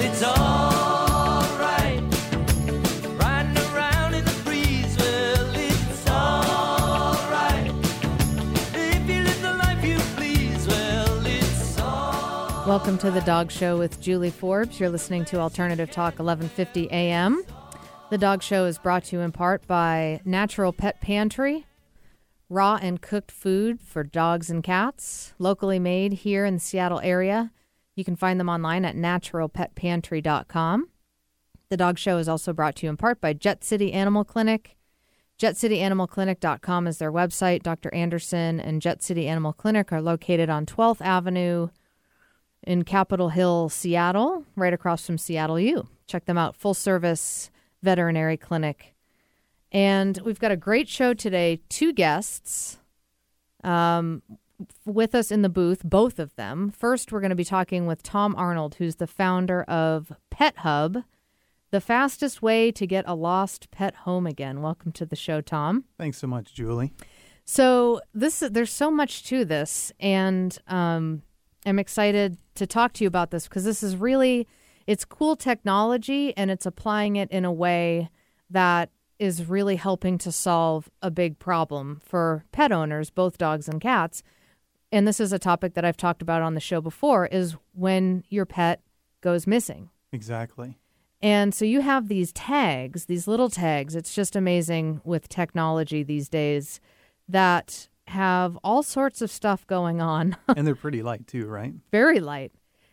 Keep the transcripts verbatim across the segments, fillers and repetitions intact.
it's all right. Riding around in the breeze, well, it's all right. If you live the life you please, well, it's all. Welcome to the Dog Show with Julie Forbes. You're listening to Alternative Talk eleven fifty A M. The Dog Show is brought to you in part by Natural Pet Pantry, raw and cooked food for dogs and cats, locally made here in the Seattle area. You can find them online at natural pet pantry dot com. The Dog Show is also brought to you in part by Jet City Animal Clinic. jet city animal clinic dot com is their website. Doctor Anderson and Jet City Animal Clinic are located on twelfth Avenue in Capitol Hill, Seattle, right across from Seattle U. Check them out. Full service veterinary clinic. And we've got a great show today. Two guests um, with us in the booth, both of them. First, we're going to be talking with Tom Arnold, who's the founder of Pet Hub, the fastest way to get a lost pet home again. Welcome to the show, Tom. Thanks so much, Julie. So this there's so much to this, and um, I'm excited to talk to you about this because this is really, it's cool technology, and it's applying it in a way that is really helping to solve a big problem for pet owners, both dogs and cats. And this is a topic that I've talked about on the show before, is when your pet goes missing. Exactly. And so you have these tags, these little tags. It's just amazing with technology these days that have all sorts of stuff going on. And they're pretty light too, right? Very light.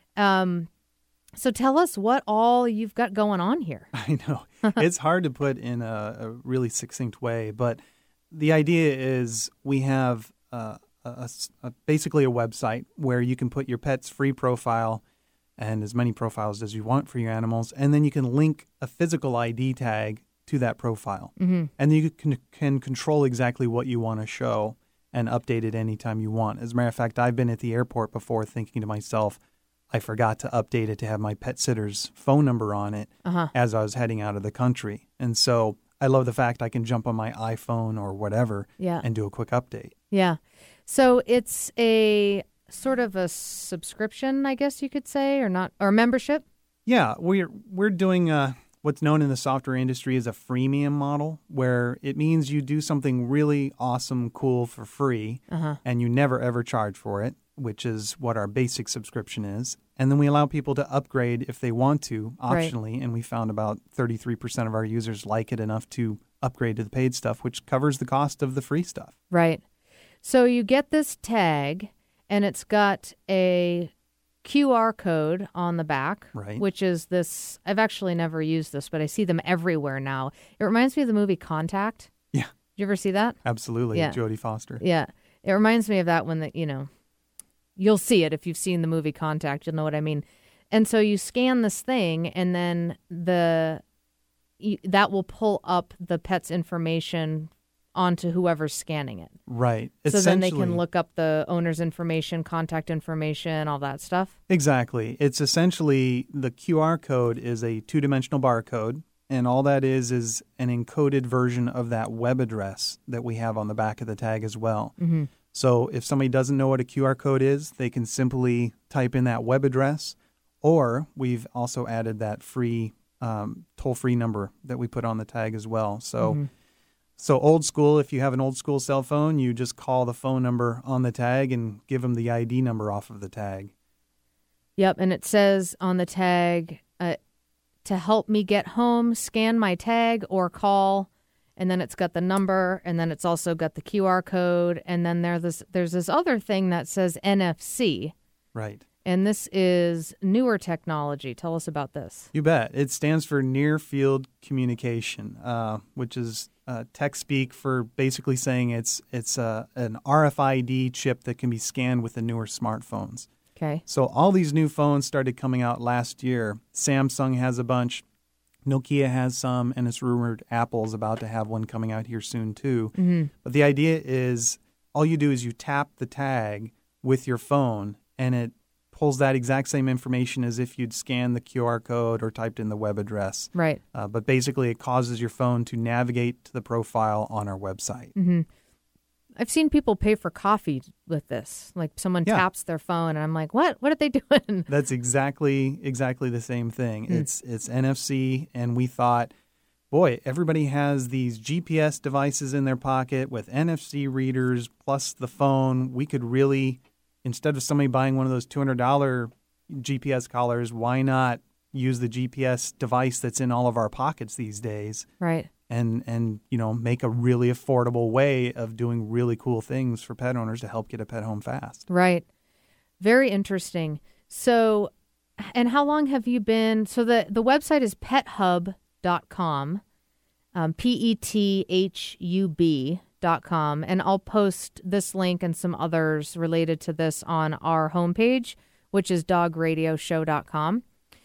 Um, so tell us what all you've got going on here. I know. It's hard to put in a, a really succinct way, but the idea is we have uh, a, a, basically a website where you can put your pet's free profile and as many profiles as you want for your animals, and then you can link a physical I D tag to that profile. Mm-hmm. And you can, can control exactly what you want to show and update it anytime you want. As a matter of fact, I've been at the airport before thinking to myself, I forgot to update it to have my pet sitter's phone number on it uh-huh. as I was heading out of the country. And so I love the fact I can jump on my iPhone or whatever yeah. and do a quick update. Yeah. So it's a sort of a subscription, I guess you could say, or not, or membership? Yeah, we're we're doing uh, what's known in the software industry as a freemium model, where it means you do something really awesome, cool for free, uh-huh. and you never ever charge for it, which is what our basic subscription is. And then we allow people to upgrade if they want to, optionally. Right. And we found about thirty-three percent of our users like it enough to upgrade to the paid stuff, which covers the cost of the free stuff. Right. So you get this tag, and it's got a Q R code on the back, right. which is this. I've actually never used this, but I see them everywhere now. It reminds me of the movie Contact. Yeah. Did you ever see that? Absolutely. Yeah. Jodie Foster. Yeah. It reminds me of that when the, you know, you'll see it if you've seen the movie Contact. You'll know what I mean. And so you scan this thing, and then the you, that will pull up the pet's information onto whoever's scanning it. Right. So then they can look up the owner's information, contact information, all that stuff. Exactly. It's essentially the Q R code is a two-dimensional barcode, and all that is is an encoded version of that web address that we have on the back of the tag as well. Mm-hmm. So if somebody doesn't know what a Q R code is, they can simply type in that web address, or we've also added that free um, toll-free number that we put on the tag as well. So, mm-hmm. so old school, if you have an old school cell phone, you just call the phone number on the tag and give them the I D number off of the tag. Yep, and it says on the tag, uh, to help me get home, scan my tag or call. And then it's got the number, and then it's also got the Q R code, and then there's this there's this other thing that says N F C. Right. And this is newer technology. Tell us about this. You bet. It stands for Near Field Communication, uh, which is uh, tech speak for basically saying it's it's uh, an R F I D chip that can be scanned with the newer smartphones. Okay. So all these new phones started coming out last year. Samsung has a bunch. Nokia has some, and it's rumored Apple's about to have one coming out here soon too. Mm-hmm. But the idea is all you do is you tap the tag with your phone, and it pulls that exact same information as if you'd scanned the Q R code or typed in the web address. Right. Uh, but basically it causes your phone to navigate to the profile on our website. Mm-hmm. I've seen people pay for coffee with this. Like someone Yeah. taps their phone, and I'm like, what? What are they doing? That's exactly exactly the same thing. Mm. It's it's N F C, and we thought, boy, everybody has these G P S devices in their pocket with N F C readers plus the phone. We could really, instead of somebody buying one of those two hundred dollars G P S collars, why not use the G P S device that's in all of our pockets these days? Right. And, and you know, make a really affordable way of doing really cool things for pet owners to help get a pet home fast. Right. Very interesting. So, and how long have you been? So the, the website is pet hub dot com, um, P E T H U B dot com. And I'll post this link and some others related to this on our homepage, which is dog radio show dot com.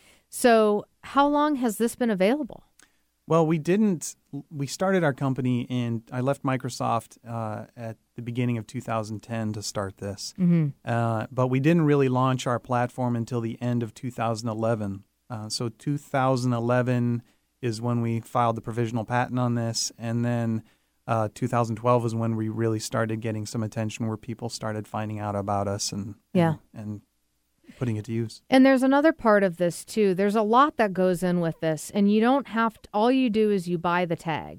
So how long has this been available? Well, we didn't. We started our company in. I left Microsoft uh, at the beginning of two thousand ten to start this, Mm-hmm. uh, but we didn't really launch our platform until the end of two thousand eleven. Uh, so two thousand eleven is when we filed the provisional patent on this, and then uh, two thousand twelve is when we really started getting some attention, where people started finding out about us and Yeah. and, and putting it to use. And there's another part of this too. There's a lot that goes in with this, and you don't have to, all you do is you buy the tag.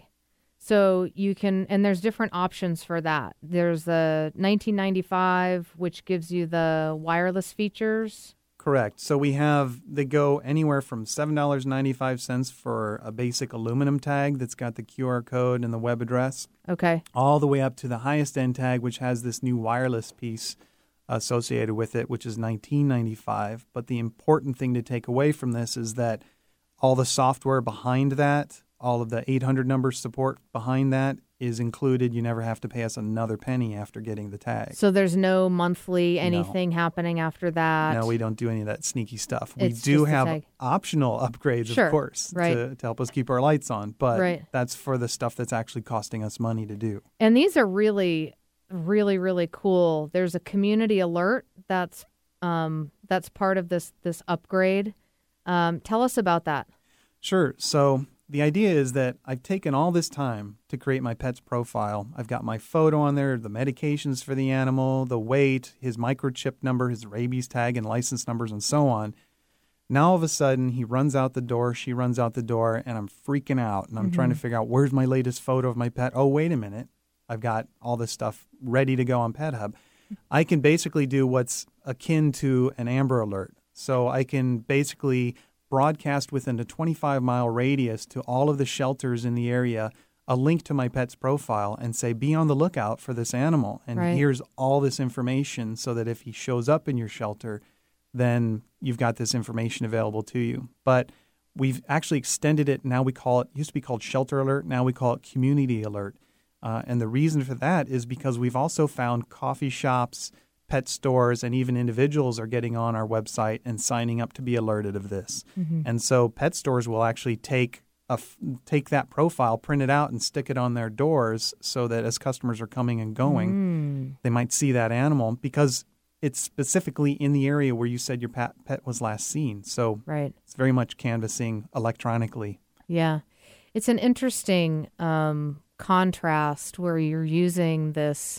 So you can, and there's different options for that. There's the nineteen ninety-five, which gives you the wireless features. Correct. So we have, they go anywhere from seven dollars and ninety-five cents for a basic aluminum tag that's got the Q R code and the web address, Okay. all the way up to the highest end tag, which has this new wireless piece associated with it, which is nineteen ninety-five. But the important thing to take away from this is that all the software behind that, all of the eight hundred number support behind that is included. You never have to pay us another penny after getting the tag. So there's no monthly anything happening after that. No, we don't do any of that sneaky stuff. We It's do just the have tag. optional upgrades, Sure, of course, right. to, to help us keep our lights on. But Right. that's for the stuff that's actually costing us money to do. And these are really, really, really cool. There's a community alert that's um, that's part of this this upgrade. Um, tell us about that. Sure. So the idea is that I've taken all this time to create my pet's profile. I've got my photo on there, the medications for the animal, the weight, his microchip number, his rabies tag and license numbers, and so on. Now, all of a sudden, he runs out the door, she runs out the door, and I'm freaking out. And I'm trying to figure out, where's my latest photo of my pet? Oh, wait a minute. I've got all this stuff ready to go on PetHub. I can basically do what's akin to an Amber Alert. So I can basically broadcast within a twenty-five mile radius to all of the shelters in the area a link to my pet's profile and say, be on the lookout for this animal. And Right. here's all this information so that if he shows up in your shelter, then you've got this information available to you. But we've actually extended it. Now we call it, it used to be called Shelter Alert. Now we call it Community Alert. Uh, and the reason for that is because we've also found coffee shops, pet stores, and even individuals are getting on our website and signing up to be alerted of this. Mm-hmm. And so pet stores will actually take a f- take that profile, print it out, and stick it on their doors so that as customers are coming and going, Mm. they might see that animal because it's specifically in the area where you said your pet, pet was last seen. So Right. it's very much canvassing electronically. Yeah. It's an interesting um, contrast where you're using this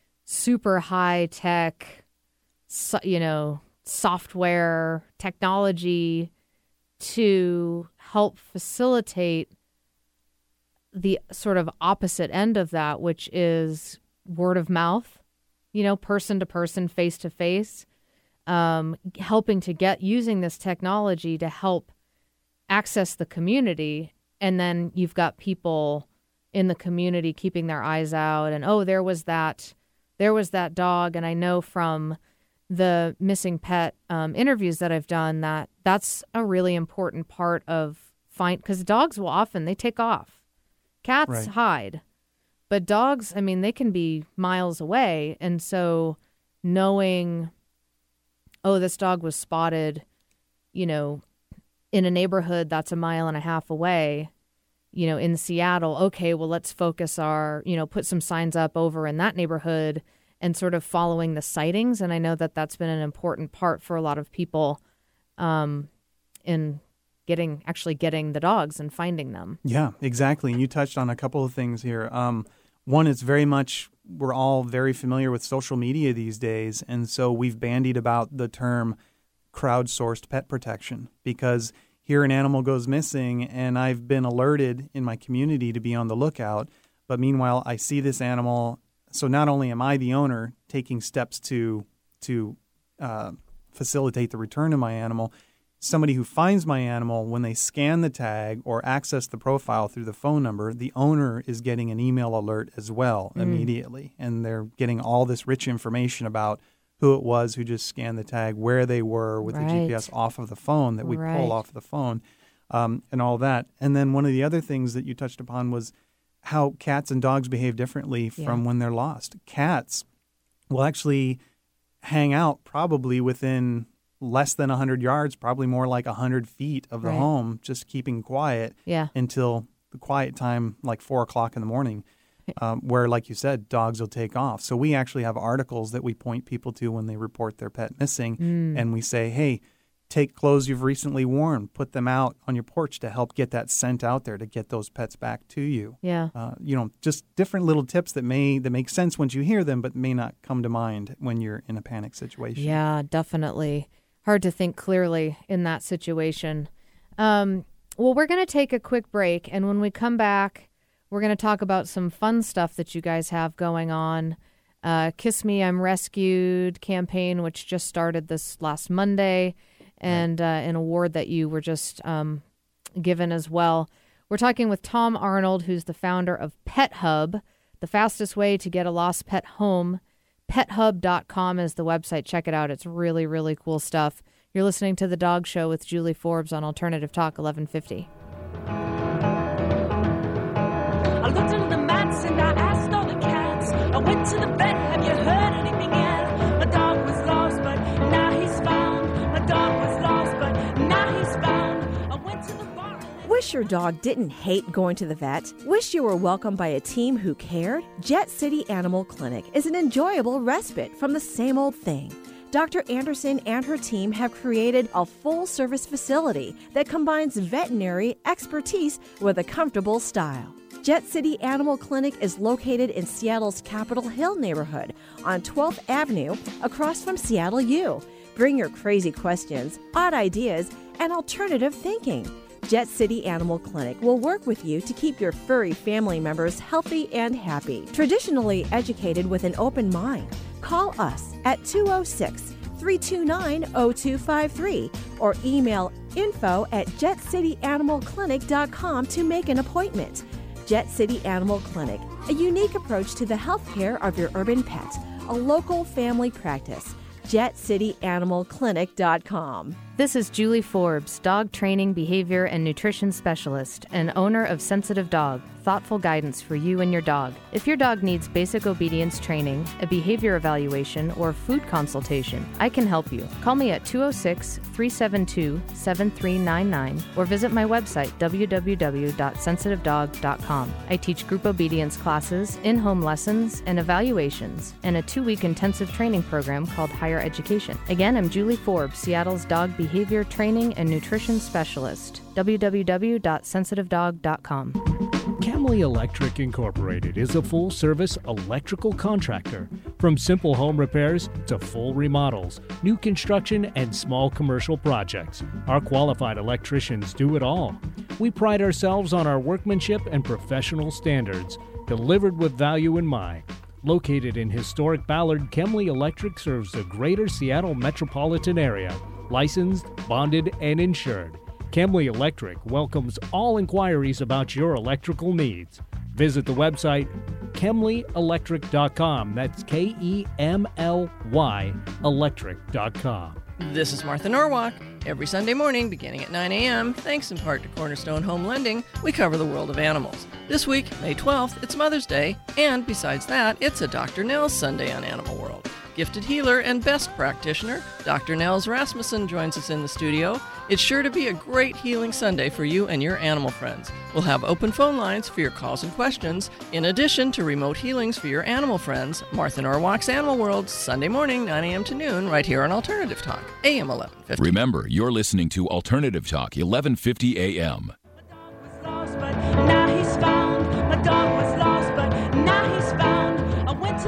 super high tech, so, you know, software technology to help facilitate the sort of opposite end of that, which is word of mouth, you know, person to person, face to face, um, helping to get using this technology to help access the community. And then you've got people in the community keeping their eyes out and, oh, there was that, there was that dog. And I know from the missing pet um, interviews that I've done that that's a really important part of find, because dogs will often, they take off. Cats Right. hide. But dogs, I mean, they can be miles away. And so knowing, oh, this dog was spotted, you know, in a neighborhood that's a mile and a half away, you know, in Seattle, okay, well, let's focus our, you know, put some signs up over in that neighborhood and sort of following the sightings. And I know that that's been an important part for a lot of people um, in getting, actually getting the dogs and finding them. Yeah, exactly. And you touched on a couple of things here. Um, one, it's very much we're all very familiar with social media these days, and so we've bandied about the term crowdsourced pet protection because here an animal goes missing, and I've been alerted in my community to be on the lookout. But meanwhile, I see this animal. So not only am I the owner taking steps to to uh, facilitate the return of my animal, somebody who finds my animal, when they scan the tag or access the profile through the phone number, the owner is getting an email alert as well mm. immediately. And they're getting all this rich information about who it was who just scanned the tag, where they were with right. the G P S off of the phone that we right. pull off of the phone, um, and all that. And then one of the other things that you touched upon was how cats and dogs behave differently yeah. from when they're lost. Cats will actually hang out probably within less than one hundred yards, probably more like one hundred feet of the right. home, just keeping quiet yeah. until the quiet time, like four o'clock in the morning. Um, where, like you said, dogs will take off. So we actually have articles that we point people to when they report their pet missing, mm. and we say, hey, take clothes you've recently worn, put them out on your porch to help get that scent out there to get those pets back to you. Yeah. Uh, you know, just different little tips that may that make sense once you hear them, but may not come to mind when you're in a panic situation. Yeah, definitely. Hard to think clearly in that situation. Um, well, we're going to take a quick break, and when we come back, we're going to talk about some fun stuff that you guys have going on. Uh, Kiss Me, I'm Rescued campaign, which just started this last Monday, and uh, an award that you were just um, given as well. We're talking with Tom Arnold, who's the founder of Pet Hub, the fastest way to get a lost pet home. pet hub dot com is the website. Check it out. It's really, really cool stuff. You're listening to The Dog Show with Julie Forbes on Alternative Talk eleven fifty. I looked under the mats and I asked all the cats. I went to the vet, have you heard anything yet? My dog was lost, but now he's found. My dog was lost, but now he's found. I went to the bar. Wish your dog didn't hate going to the vet? Wish you were welcomed by a team who cared? Jet City Animal Clinic is an enjoyable respite from the same old thing. Doctor Anderson and her team have created a full-service facility that combines veterinary expertise with a comfortable style. Jet City Animal Clinic is located in Seattle's Capitol Hill neighborhood on twelfth Avenue across from Seattle U. Bring your crazy questions, odd ideas, and alternative thinking. Jet City Animal Clinic will work with you to keep your furry family members healthy and happy. Traditionally educated with an open mind, call us at two oh six, three two nine, oh two five three or email info at jet city animal clinic dot com to make an appointment. Jet City Animal Clinic, a unique approach to the health care of your urban pet, a local family practice. jet city animal clinic dot com. This is Julie Forbes, dog training, behavior, and nutrition specialist and owner of Sensitive Dog, thoughtful guidance for you and your dog. If your dog needs basic obedience training, a behavior evaluation, or food consultation, I can help you. Call me at two oh six, three seven two, seven three nine nine or visit my website, w w w dot sensitive dog dot com. I teach group obedience classes, in-home lessons, and evaluations, and a two-week intensive training program called Higher Education. Again, I'm Julie Forbes, Seattle's dog behavior training and nutrition specialist. w w w dot sensitive dog dot com. Camley Electric Incorporated is a full-service electrical contractor. From simple home repairs to full remodels, new construction, and small commercial projects, our qualified electricians do it all. We pride ourselves on our workmanship and professional standards, delivered with value in mind. Located in historic Ballard, Camley Electric serves the greater Seattle metropolitan area, licensed, bonded, and insured. Camley Electric welcomes all inquiries about your electrical needs. Visit the website Kemley Electric dot com. That's K E M L Y electric dot com. This is Martha Norwalk. Every Sunday morning, beginning at nine a.m., thanks in part to Cornerstone Home Lending, we cover the world of animals. This week, May twelfth, it's Mother's Day, and besides that, it's a Doctor Nels Sunday on Animal World. Gifted healer and best practitioner, Doctor Nels Rasmussen joins us in the studio. It's sure to be a great healing Sunday for you and your animal friends. We'll have open phone lines for your calls and questions, in addition to remote healings for your animal friends. Martha Norwalk's Animal World, Sunday morning, nine a.m. to noon, right here on Alternative Talk, A M eleven fifty. Remember, you're listening to Alternative Talk, eleven fifty A M. My dog was lost, but now he's found. My dog was lost, but now he's found. I went to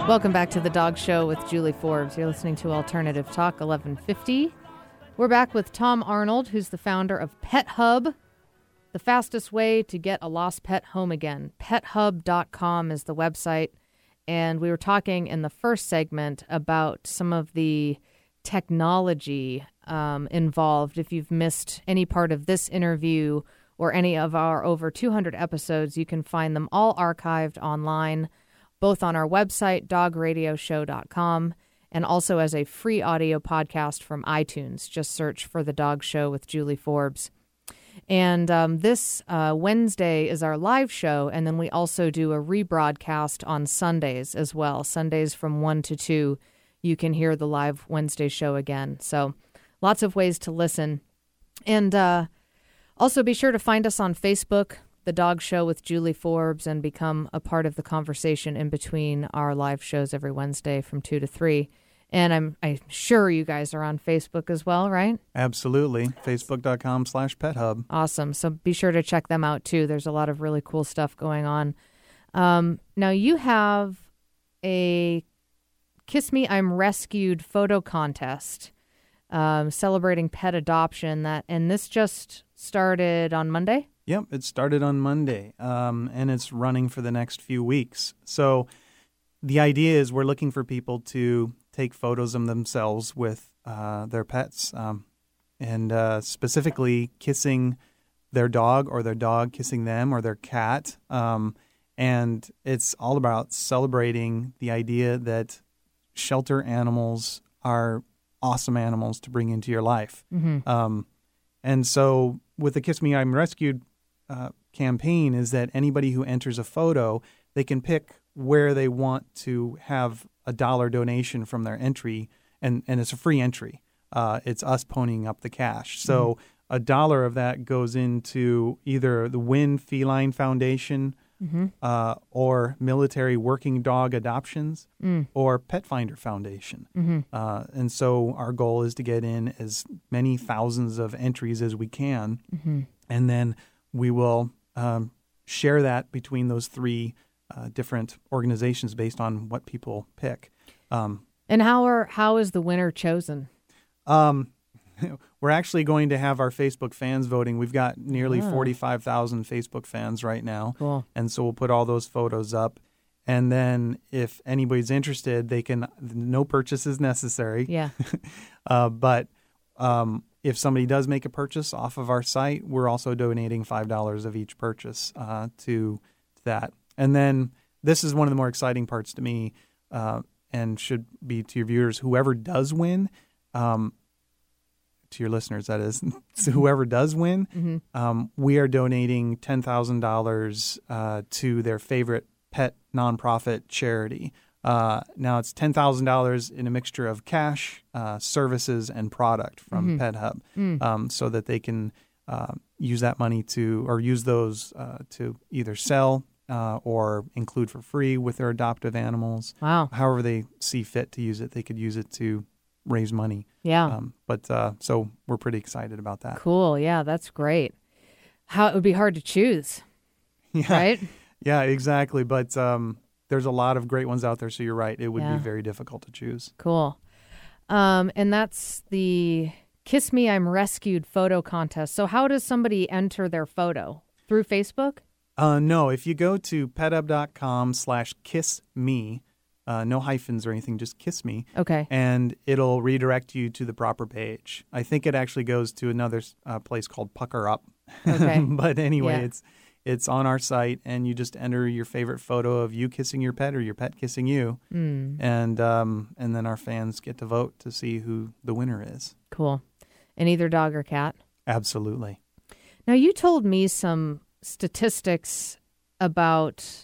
Welcome back to the Dog Show with Julie Forbes. You're listening to Alternative Talk eleven fifty. We're back with Tom Arnold, who's the founder of Pet Hub, the fastest way to get a lost pet home again. pet hub dot com is the website. And we were talking in the first segment about some of the technology um, involved. If you've missed any part of this interview or any of our over two hundred episodes, you can find them all archived online, both on our website, dog radio show dot com, and also as a free audio podcast from iTunes. Just search for The Dog Show with Julie Forbes. And um, this uh, Wednesday is our live show, and then we also do a rebroadcast on Sundays as well. Sundays from one to two, you can hear the live Wednesday show again. So lots of ways to listen. And uh, also be sure to find us on Facebook, The Dog Show with Julie Forbes, and become a part of the conversation in between our live shows every Wednesday from two to three. And I'm I'm sure you guys are on Facebook as well, right? Absolutely. Facebook.com slash Pet Hub. Awesome. So be sure to check them out, too. There's a lot of really cool stuff going on. Um, now, you have a Kiss Me, I'm Rescued photo contest um, celebrating pet adoption. That And this just started on Monday? Yep, it started on Monday, um, and it's running for the next few weeks. So the idea is we're looking for people to take photos of themselves with uh, their pets, um, and uh, specifically kissing their dog or their dog kissing them or their cat. Um, and it's all about celebrating the idea that shelter animals are awesome animals to bring into your life. Mm-hmm. Um, and so with the Kiss Me, I'm Rescued uh, campaign is that anybody who enters a photo, they can pick where they want to have a dollar donation from their entry, and, and it's a free entry. Uh, it's us ponying up the cash. So mm-hmm. a dollar of that goes into either the Win Feline Foundation mm-hmm. uh, or Military Working Dog Adoptions mm. or Pet Finder Foundation. Mm-hmm. Uh, and so our goal is to get in as many thousands of entries as we can, mm-hmm. and then we will um, share that between those three Uh, different organizations based on what people pick. Um, and how are how is the winner chosen? Um, we're actually going to have our Facebook fans voting. We've got nearly Oh. forty-five thousand Facebook fans right now. Cool. And so we'll put all those photos up. And then if anybody's interested, they can, no purchase is necessary. Yeah. uh, but um, if somebody does make a purchase off of our site, we're also donating five dollars of each purchase uh, to that. And then this is one of the more exciting parts to me, uh, and should be to your viewers. Whoever does win, um, to your listeners, that is, so whoever does win, mm-hmm. um, we are donating ten thousand dollars uh, to their favorite pet nonprofit charity. Uh, now it's ten thousand dollars in a mixture of cash, uh, services, and product from mm-hmm. Pet Hub, mm. um, so that they can uh, use that money to, or use those uh, to either sell Uh, or include for free with their adoptive animals. Wow. However they see fit to use it, they could use it to raise money. Yeah. Um, but uh, so we're pretty excited about that. Cool. Yeah, that's great. How it would be hard to choose, Yeah. right? Yeah, exactly. But um, there's a lot of great ones out there, so you're right. It would Yeah. be very difficult to choose. Cool. Um, and that's the Kiss Me, I'm Rescued photo contest. So how does somebody enter their photo? Through Facebook? Uh, no, if you go to pethub.com slash kiss me, uh, no hyphens or anything, just kiss me. Okay. And it'll redirect you to the proper page. I think it actually goes to another uh, place called Pucker Up. Okay. But anyway, Yeah. it's it's on our site, and you just enter your favorite photo of you kissing your pet or your pet kissing you, Mm. and um, and then our fans get to vote to see who the winner is. Cool. And either dog or cat? Absolutely. Now, you told me some statistics about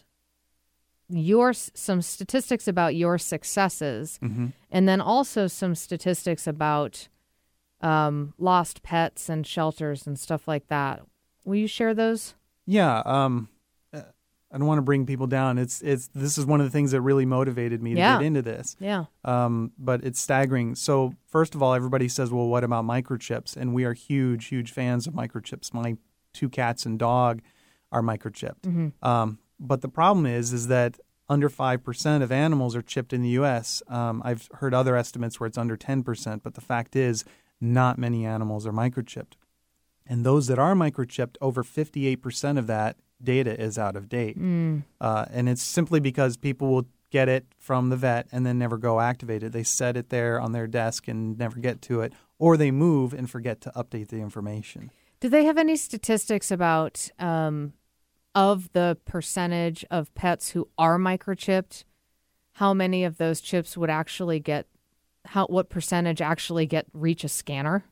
your some statistics about your successes, Mm-hmm. and then also some statistics about um, lost pets and shelters and stuff like that. Will you share those? Yeah. Um, uh, I don't want to bring people down. It's it's this is one of the things that really motivated me to Yeah. get into this. Yeah. Um, but it's staggering. So first of all, everybody says, well, what about microchips? And we are huge, huge fans of microchips. My two cats and dog are microchipped. Mm-hmm. Um, but the problem is, is that under five percent of animals are chipped in the U S. Um, I've heard other estimates where it's under ten percent, but the fact is not many animals are microchipped. And those that are microchipped, over fifty-eight percent of that data is out of date. Mm. Uh, and it's simply because people will get it from the vet and then never go activate it. They set it there on their desk and never get to it, or they move and forget to update the information. Do they have any statistics about um, of the percentage of pets who are microchipped? How many of those chips would actually get? How what percentage actually get reach a scanner?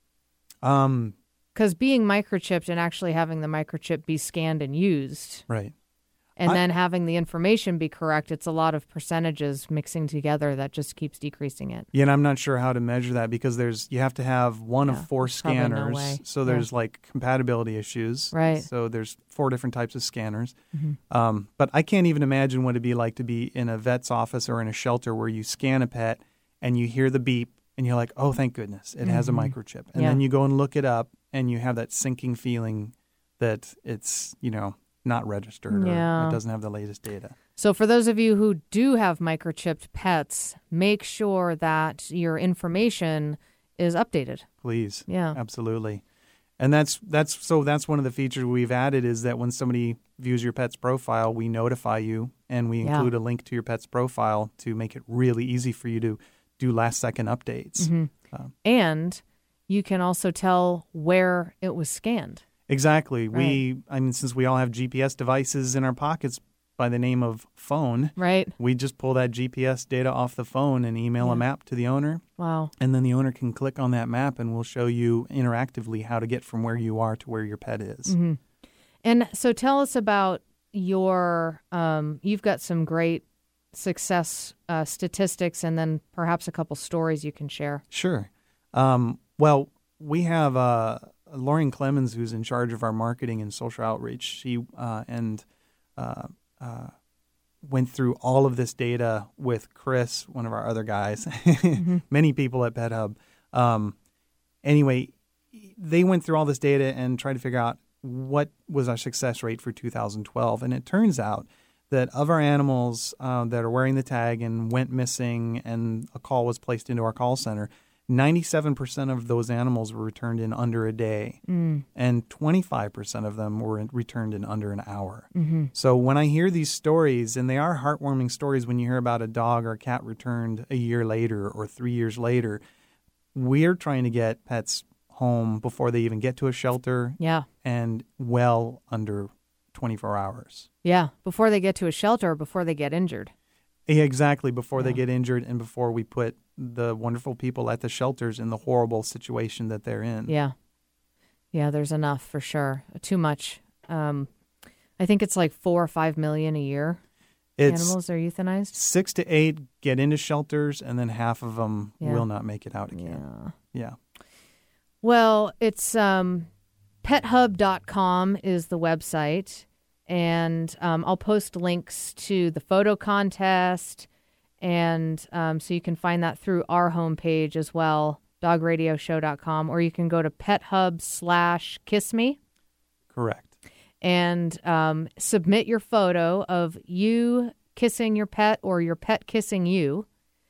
Um, Because being microchipped and actually having the microchip be scanned and used, right. and I- then having the information be correct, it's a lot of percentages mixing together that just keeps decreasing it. Yeah, and I'm not sure how to measure that because there's you have to have one Yeah, of four there's probably no scanners. way. So Yeah. there's like compatibility issues. Right. So there's four different types of scanners. Mm-hmm. Um, but I can't even imagine what it'd be like to be in a vet's office or in a shelter where you scan a pet and you hear the beep and you're like, oh, thank goodness, it has a Mhm. microchip. And Yeah. then you go and look it up and you have that sinking feeling that it's, you know, not registered Yeah. or it doesn't have the latest data. So for those of you who do have microchipped pets, make sure that your information is updated. Please. Yeah. Absolutely. And that's that's so that's one of the features we've added is that when somebody views your pet's profile, we notify you and we Yeah. include a link to your pet's profile to make it really easy for you to do last second updates. Mhm. Um, And you can also tell where it was scanned. exactly. We I mean since we all have G P S devices in our pockets by the name of phone, Right? we just pull that G P S data off the phone and email Yeah. a map to the owner. Wow. And then the owner can click on that map and we'll show you interactively how to get from where you are to where your pet is. hmm And so tell us about your, um, you've got some great success uh, statistics and then perhaps a couple stories you can share. Sure. Um, well, we have uh, Lauren Clemens, who's in charge of our marketing and social outreach. She uh, and uh, uh, went through all of this data with Chris, one of our other guys, Mm-hmm. many people at Pet Hub. Um, anyway, they went through all this data and tried to figure out what was our success rate for two thousand twelve. And it turns out that of our animals uh, that are wearing the tag and went missing and a call was placed into our call center, ninety-seven percent of those animals were returned in under a day, Mm. and twenty-five percent of them were in, returned in under an hour. Mm-hmm. So when I hear these stories, and they are heartwarming stories when you hear about a dog or a cat returned a year later or three years later, we're trying to get pets home before they even get to a shelter Yeah. and well under twenty-four hours. Yeah. Before they get to a shelter or before they get injured. Yeah, exactly, before they Yeah. get injured and before we put the wonderful people at the shelters in the horrible situation that they're in. Yeah. Yeah, there's enough for sure. Too much. Um, I think it's like four or five million a year. It's Animals are euthanized. six to eight get into shelters, and then half of them Yeah. will not make it out again. Yeah. Yeah. Well, it's um, pet hub dot com is the website, and um, I'll post links to the photo contest, and um, so you can find that through our homepage as well, dog radio show dot com, or you can go to PetHub slash kiss me Correct. and um, submit your photo of you kissing your pet or your pet kissing you.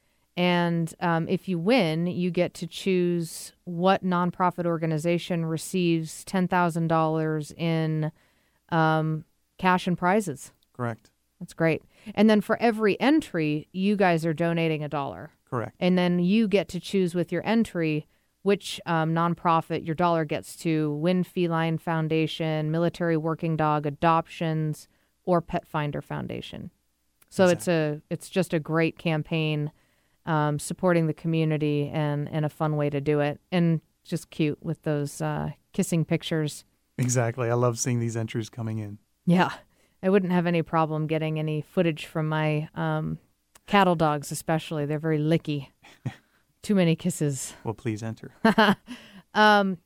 And um, if you win, you get to choose what nonprofit organization receives ten thousand dollars in um, cash and prizes. Correct. That's great. And then for every entry, you guys are donating a dollar. Correct. And then you get to choose with your entry which um, nonprofit your dollar gets to: Win Feline Foundation, Military Working Dog Adoptions, or Pet Finder Foundation. So it's a it's just a great campaign, um, supporting the community and, and a fun way to do it, and just cute with those uh, kissing pictures. Exactly. I love seeing these entries coming in. Yeah, I wouldn't have any problem getting any footage from my um, cattle dogs, especially. They're very licky. Too many kisses. Well, please enter. um,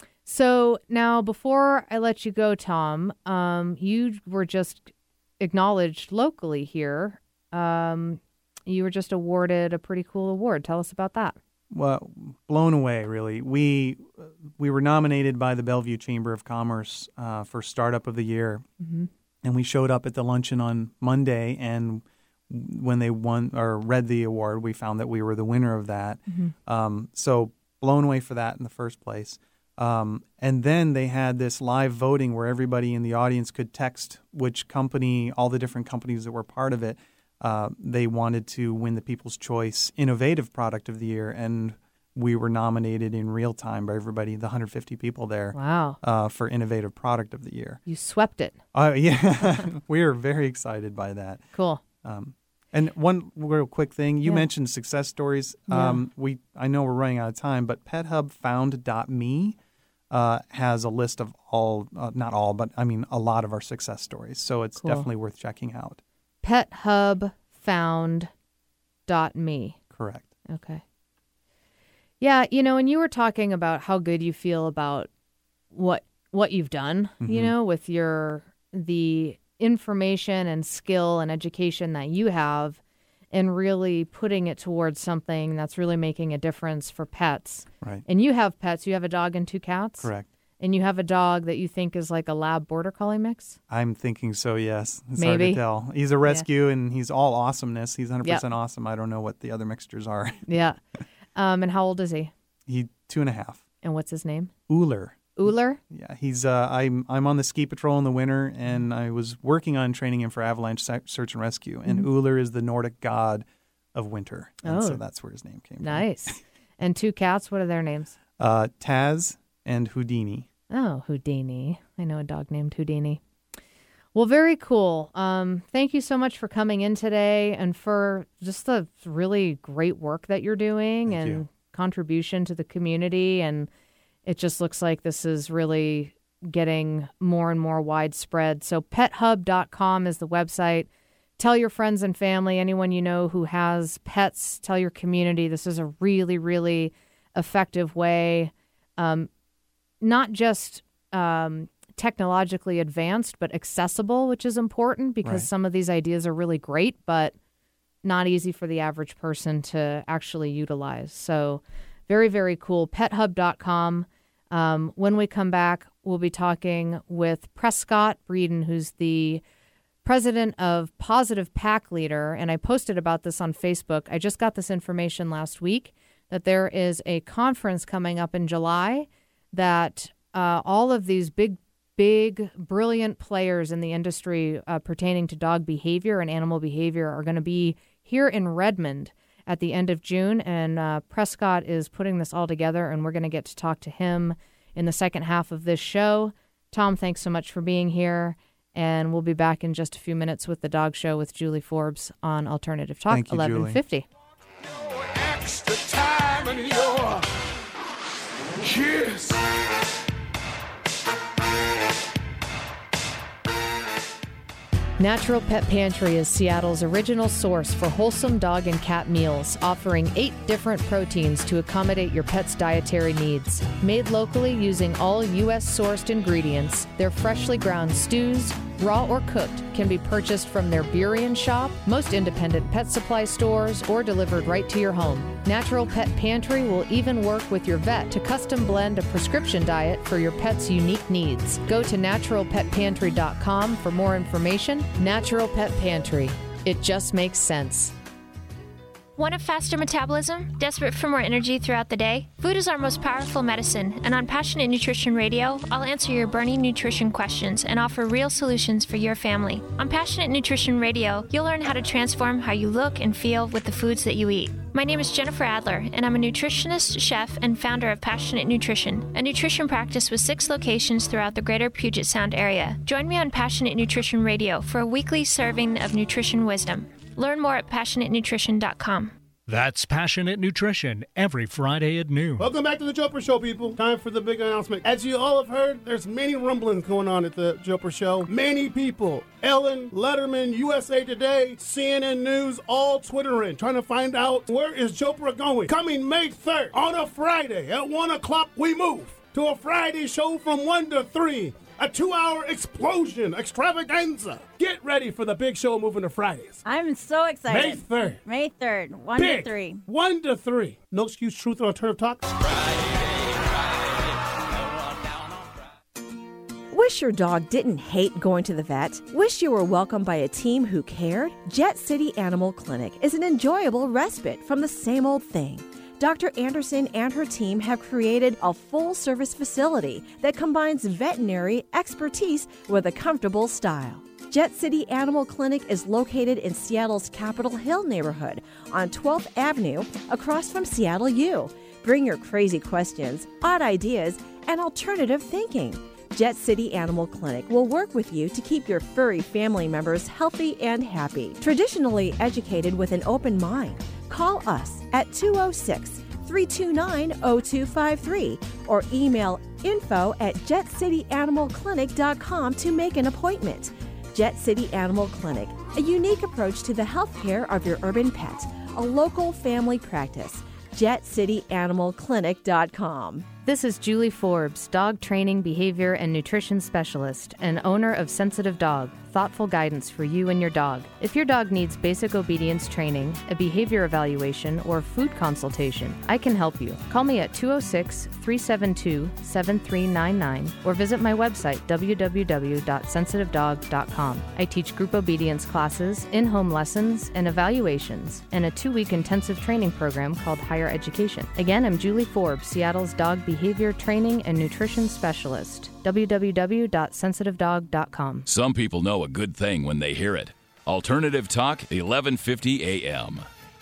so now, before I let you go, Tom, um, you were just acknowledged locally here. Um, you were just awarded a pretty cool award. Tell us about that. Well, blown away, really. We we were nominated by the Bellevue Chamber of Commerce uh, for Startup of the Year, Mm-hmm. and we showed up at the luncheon on Monday, and when they won or read the award, we found that we were the winner of that. Mm-hmm. Um, so blown away for that in the first place. Um, and then they had this live voting where everybody in the audience could text which company, all the different companies that were part of it, uh, they wanted to win the People's Choice Innovative Product of the Year. And we were nominated in real time by everybody, the one hundred fifty people there, Wow. uh, for Innovative Product of the Year. You swept it. Uh, yeah, we are very excited by that. Cool. Um, and one real quick thing, you Yeah. mentioned success stories. Um, we I know we're running out of time, but pet hub found dot me uh, has a list of all, uh, not all, but I mean a lot of our success stories. So it's Cool. definitely worth checking out. pet hub found dot me. Correct. Okay. Yeah, you know, and you were talking about how good you feel about what what you've done, you Mhm. know, with your the information and skill and education that you have and really putting it towards something that's really making a difference for pets. Right. And you have pets. You have a dog and two cats. Correct. And you have a dog that you think is like a lab border collie mix. I'm thinking so, yes. It's hard Maybe. to tell. He's a rescue, and he's all awesomeness. He's one hundred percent Yep. awesome. I don't know what the other mixtures are. Yeah. Um, and how old is he? He two and a half. And what's his name? Uller. Uller? Yeah, he's. Uh, I'm. I'm on the ski patrol in the winter, and I was working on training him for avalanche se- search and rescue. And Mhm. Uller is the Nordic god of winter, and Oh. so that's where his name came Nice. And two cats, what are their names? from. Uh, Taz and Houdini. Oh, Houdini. I know a dog named Houdini. Well, very cool. Um, thank you so much for coming in today and for just the really great work that you're doing Thank and you. contribution to the community. And it just looks like this is really getting more and more widespread. So pet hub dot com is the website. Tell your friends and family, anyone you know who has pets, tell your community. This is a really, really effective way, um, not just um, technologically advanced, but accessible, which is important because Right. some of these ideas are really great, but not easy for the average person to actually utilize. So very, very cool. pet hub dot com. Um, when we come back, we'll be talking with Prescott Breeden, who's the president of Positive Pack Leader. And I posted about this on Facebook. I just got this information last week that there is a conference coming up in July that uh, all of these big, big, brilliant players in the industry uh, pertaining to dog behavior and animal behavior are going to be here in Redmond at the end of June. And uh, Prescott is putting this all together, and we're going to get to talk to him in the second half of this show. Tom, thanks so much for being here. And we'll be back in just a few minutes with the Dog Show with Julie Forbes on Alternative Talk, Thank you, eleven fifty. Extra time in your kiss. Natural Pet Pantry is Seattle's original source for wholesome dog and cat meals, offering eight different proteins to accommodate your pet's dietary needs. Made locally using all U S sourced ingredients, their freshly ground stews, raw or cooked, can be purchased from their Burien shop, most independent pet supply stores, or delivered right to your home. Natural Pet Pantry will even work with your vet to custom blend a prescription diet for your pet's unique needs. Go to natural pet pantry dot com for more information. Natural Pet Pantry. It just makes sense. Want a faster metabolism? Desperate for more energy throughout the day? Food is our most powerful medicine, and on Passionate Nutrition Radio, I'll answer your burning nutrition questions and offer real solutions for your family. On Passionate Nutrition Radio, you'll learn how to transform how you look and feel with the foods that you eat. My name is Jennifer Adler, and I'm a nutritionist, chef, and founder of Passionate Nutrition, a nutrition practice with six locations throughout the greater Puget Sound area. Join me on Passionate Nutrition Radio for a weekly serving of nutrition wisdom. Learn more at passionate nutrition dot com. That's Passionate Nutrition every Friday at noon. Welcome back to the Joper Show, people. Time for the big announcement. As you all have heard, there's many rumblings going on at the Joper Show. Many people, Ellen, Letterman, U S A Today, C N N News, all Twittering, trying to find out where is Joper going. Coming May third, on a Friday at one o'clock, we move to a Friday show from one to three. A two-hour explosion extravaganza. Get ready for the big show moving to Fridays. I'm so excited. May third. May third, one Big. to three. One to three. No Excuse, Truth, or Alternative Talk. Wish Wish your dog didn't hate going to the vet? Wish you were welcomed by a team who cared? Jet City Animal Clinic is an enjoyable respite from the same old thing. Doctor Anderson and her team have created a full-service facility that combines veterinary expertise with a comfortable style. Jet City Animal Clinic is located in Seattle's Capitol Hill neighborhood on twelfth Avenue across from Seattle U. Bring your crazy questions, odd ideas, and alternative thinking. Jet City Animal Clinic will work with you to keep your furry family members healthy and happy. Traditionally educated with an open mind, call us at two oh six, three two nine, oh two five three or email info at jet city animal clinic dot com to make an appointment. Jet City Animal Clinic, a unique approach to the health care of your urban pet, a local family practice. jet city animal clinic dot com. This is Julie Forbes, dog training, behavior, and nutrition specialist, and owner of Sensitive Dog, thoughtful guidance for you and your dog. If your dog needs basic obedience training, a behavior evaluation, or food consultation, I can help you. Call me at two oh six, three seven two, seven three nine nine or visit my website, w w w dot sensitive dog dot com. I teach group obedience classes, in-home lessons, and evaluations, and a two-week intensive training program called Higher Education. Again, I'm Julie Forbes, Seattle's dog behavior training and nutrition specialist. w w w dot sensitive dog dot com. Some people know a good thing when they hear it. Alternative Talk, eleven fifty A M.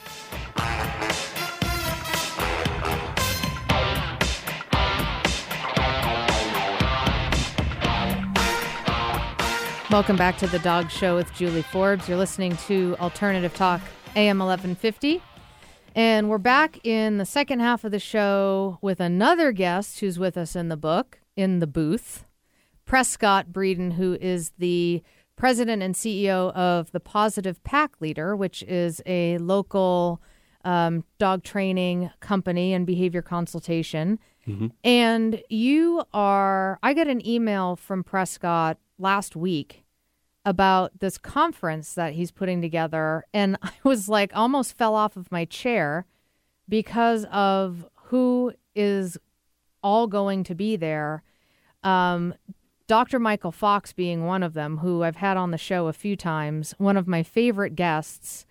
Welcome back to The Dog Show with Julie Forbes. You're listening to Alternative Talk, A M eleven fifty. And we're back in the second half of the show with another guest who's with us in the book, in the booth, Prescott Breeden, who is the president and C E O of the Positive Pack Leader, which is a local um, dog training company and behavior consultation. Mm-hmm. And you are, I got an email from Prescott last week about this conference that he's putting together, and I was like, almost fell off of my chair because of who is all going to be there. Um, Doctor Michael Fox being one of them, who I've had on the show a few times, one of my favorite guests.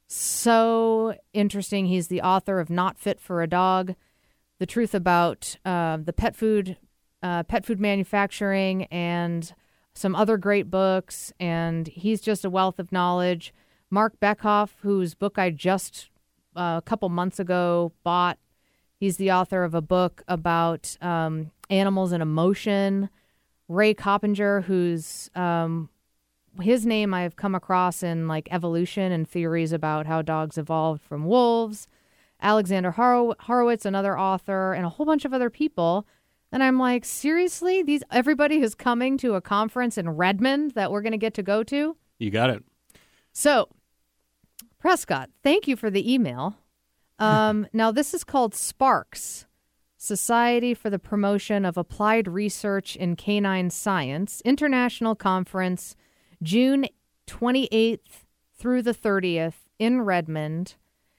So interesting. He's the author of Not Fit for a Dog, The Truth About uh, the Pet Food, uh, Pet Food Manufacturing, and some other great books, and he's just a wealth of knowledge. Mark Beckhoff, whose book I just uh, a couple months ago bought, he's the author of a book about um, animals and emotion. Ray Coppinger, who's um, his name I've come across in like evolution and theories about how dogs evolved from wolves. Alexander Horo- Horowitz, another author, and a whole bunch of other people. And I'm like, seriously? These everybody who's coming to a conference in Redmond that we're going to get to go to? You got it. So, Prescott, thank you for the email. Um, now, this is called SPARKS, Society for the Promotion of Applied Research in Canine Science, International Conference, June twenty-eighth through the thirtieth in Redmond.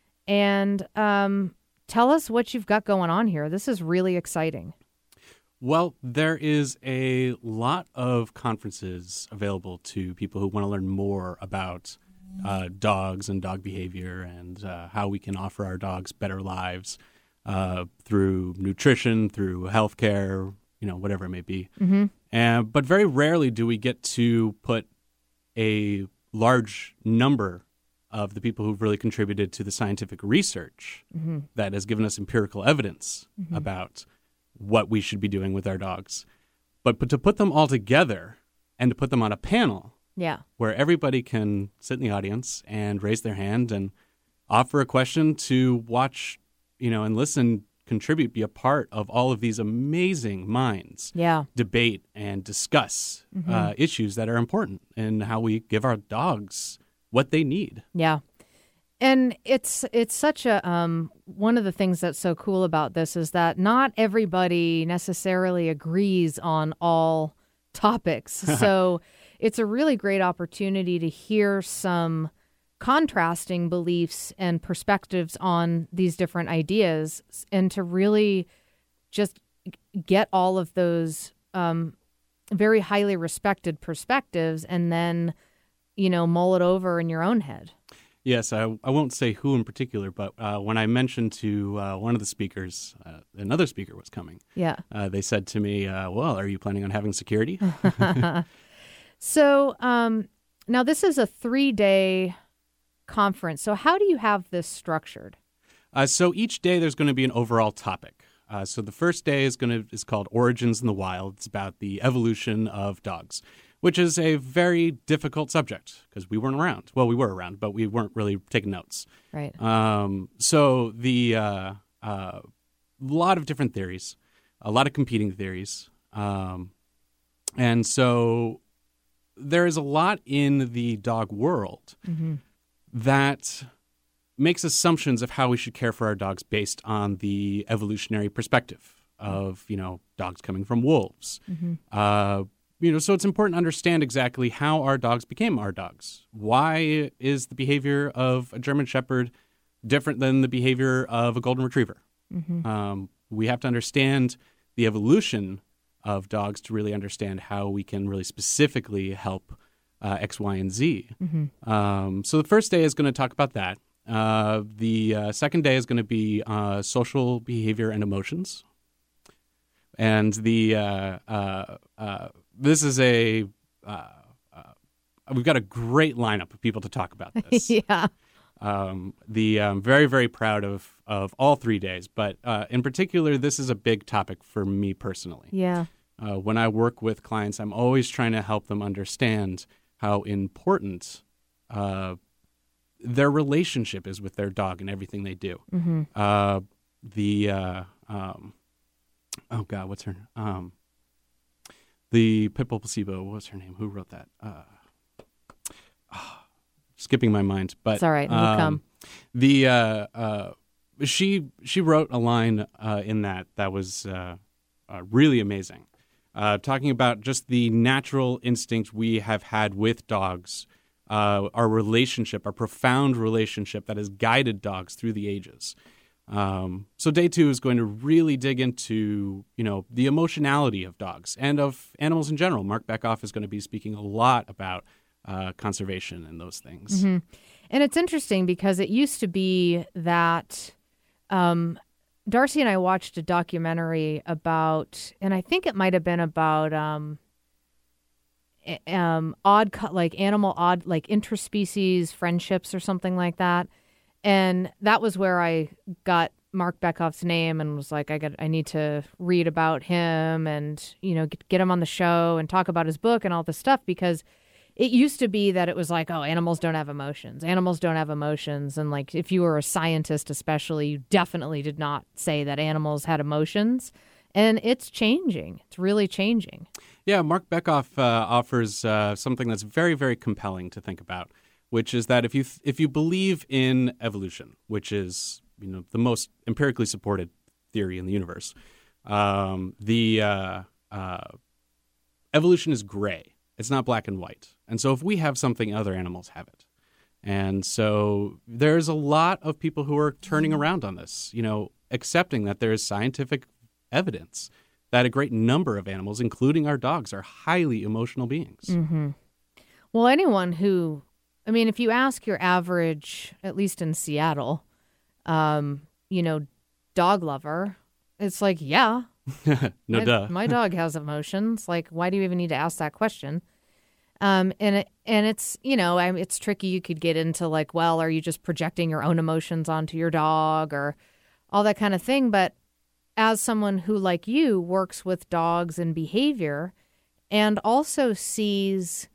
And um, tell us what you've got going on here. This is really exciting. Well, there is a lot of conferences available to people who want to learn more about uh, dogs and dog behavior and uh, how we can offer our dogs better lives uh, through nutrition, through healthcare, you know, whatever it may be. Mm-hmm. And, but very rarely do we get to put a large number of the people who've really contributed to the scientific research mm-hmm. that has given us empirical evidence mm-hmm. about what we should be doing with our dogs. But, but to put them all together and to put them on a panel yeah. where everybody can sit in the audience and raise their hand and offer a question to watch, you know, and listen, contribute, be a part of all of these amazing minds, yeah. debate and discuss mm-hmm. uh, issues that are important in how we give our dogs what they need. Yeah. And it's it's such a um, one of the things that's so cool about this is that not everybody necessarily agrees on all topics. So it's a really great opportunity to hear some contrasting beliefs and perspectives on these different ideas and to really just get all of those um, very highly respected perspectives and then, you know, mull it over in your own head. Yes, I, I won't say who in particular, but uh, when I mentioned to uh, one of the speakers, uh, another speaker was coming. Yeah. Uh, they said to me, uh, well, are you planning on having security? So um, now this is a three-day conference. So how do you have this structured? Uh, so each day there's going to be an overall topic. Uh, so the first day is going to is called Origins in the Wild. It's about the evolution of dogs, which is a very difficult subject because we weren't around. Well, we were around, but we weren't really taking notes. Right. Um, so the uh, uh, lot of different theories, a lot of competing theories, um, and so there is a lot in the dog world Mm-hmm. that makes assumptions of how we should care for our dogs based on the evolutionary perspective of, you know, dogs coming from wolves. Mm-hmm. Uh, you know, so it's important to understand exactly how our dogs became our dogs. Why is the behavior of a German Shepherd different than the behavior of a Golden Retriever? Mm-hmm. Um, we have to understand the evolution of dogs to really understand how we can really specifically help uh, X, Y, and Z. Mm-hmm. Um, so the first day is going to talk about that. Uh, the uh, second day is going to be uh, social behavior and emotions. And the uh, uh, uh, this is a uh, uh, we've got a great lineup of people to talk about this. Yeah. Um, the I'm very very proud of of all three days, but uh, in particular, this is a big topic for me personally. Yeah. Uh, when I work with clients, I'm always trying to help them understand how important uh, their relationship is with their dog and everything they do. Mm-hmm. Uh, the uh, um, oh god, what's her um, the Pitbull Placebo? What's her name? Who wrote that? Uh, oh, skipping my mind, but It's all right. We'll um, come. The uh, uh, she she wrote a line uh, in that that was uh, uh, really amazing, uh, talking about just the natural instinct we have had with dogs. Uh, our relationship, our profound relationship that has guided dogs through the ages. Um, so day two is going to really dig into, you know, the emotionality of dogs and of animals in general. Mark Beckoff is going to be speaking a lot about uh, conservation and those things. Mm-hmm. And it's interesting because it used to be that um, Darcy and I watched a documentary about, and I think it might have been about um, um, odd, co- like animal odd, like interspecies friendships or something like that. And that was where I got Mark Beckoff's name and was like, I got, I need to read about him and, you know, get, get him on the show and talk about his book and all this stuff, because it used to be that it was like, oh, animals don't have emotions. Animals don't have emotions. And like, if you were a scientist, especially, you definitely did not say that animals had emotions. And it's changing. It's really changing. Yeah, Mark Beckoff uh, offers uh, something that's very, very compelling to think about, which is that if you th- if you believe in evolution, which is, you know, the most empirically supported theory in the universe, um, the uh, uh, evolution is gray. It's not black and white. And so if we have something, other animals have it. And so there's a lot of people who are turning around on this, you know, accepting that there is scientific evidence that a great number of animals, including our dogs, are highly emotional beings. Mm-hmm. Well, anyone who, I mean, if you ask your average, at least in Seattle, um, you know, dog lover, it's like, yeah. no my, duh. My dog has emotions. Like, why do you even need to ask that question? Um, and it, and it's, you know, I, it's tricky. You could get into like, well, are you just projecting your own emotions onto your dog or all that kind of thing? But as someone who, like you, works with dogs and behavior and also sees